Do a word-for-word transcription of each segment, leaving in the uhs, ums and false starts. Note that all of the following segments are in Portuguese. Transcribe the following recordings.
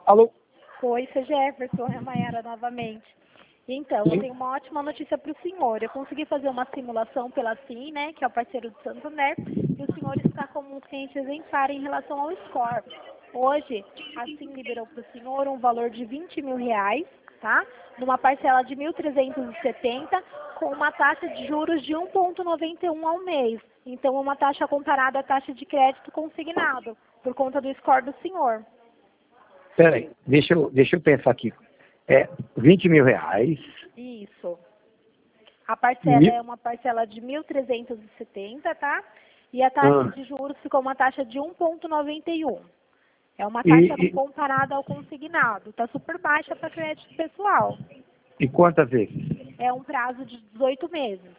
Alô? Oi, seu Jefferson, é a Mayara novamente. Então, eu tenho uma ótima notícia para o senhor. Eu consegui fazer uma simulação pela Sim, né, que é o parceiro do Santander, e o senhor está como um cliente exemplar em relação ao score. Hoje, a Sim liberou para o senhor um valor de vinte mil reais, tá? Numa parcela de mil trezentos e setenta, com uma taxa de juros de um vírgula noventa e um ao mês. Então, uma taxa comparada à taxa de crédito consignado, por conta do score do senhor. Peraí, deixa eu, deixa eu pensar aqui. É vinte mil reais. Isso. A parcela Mil... é uma parcela de mil trezentos e setenta, tá? E a taxa Ah. de juros ficou uma taxa de um vírgula noventa e um. É uma E, taxa e, comparada ao consignado. Está super baixa para crédito pessoal. e quantas vezes? É um prazo de dezoito meses.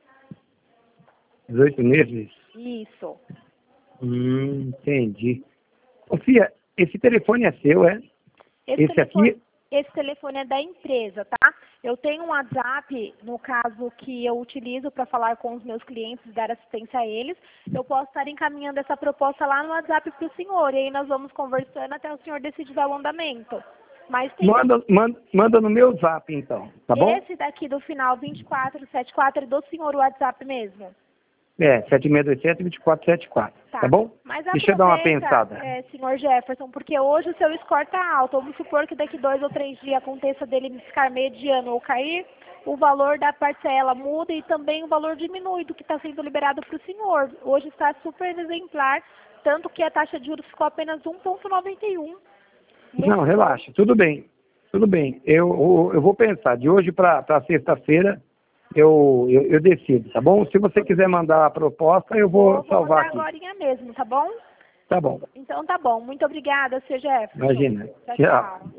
dezoito meses? Isso. Hum, entendi. Sofia, esse telefone é seu, é? Esse, Esse telefone, aqui? esse telefone é da empresa, tá? Eu tenho um WhatsApp, no caso, que eu utilizo para falar com os meus clientes e dar assistência a eles. Eu posso estar encaminhando essa proposta lá no WhatsApp para o senhor. E aí nós vamos conversando até o senhor decidir dar o andamento. Mas tem Manda, manda, manda no meu zap, então, tá bom? esse daqui do final vinte e quatro setenta e quatro é do senhor o WhatsApp mesmo. É, sete seis dois sete, dois quatro sete quatro, tá, tá bom? Mas Deixa eu dar uma aproveita, pensada. é, senhor Jefferson, porque hoje o seu score está alto. Vamos supor que daqui dois ou três dias aconteça dele ficar mediano ou cair, o valor da parcela muda e também o valor diminui do que está sendo liberado para o senhor. Hoje está super exemplar, tanto que a taxa de juros ficou apenas um vírgula noventa e um. Muito Não, relaxa, tudo bem. Tudo bem. Eu, eu, eu vou pensar. De hoje para sexta-feira eu, eu, eu decido, tá bom? Se você quiser mandar a proposta, eu vou, Vou, vou salvar mandar aqui. agorinha mesmo, tá bom? Tá bom. Então tá bom. Muito obrigada, seu Jefferson. Imagina. Tchau, Tchau. tchau.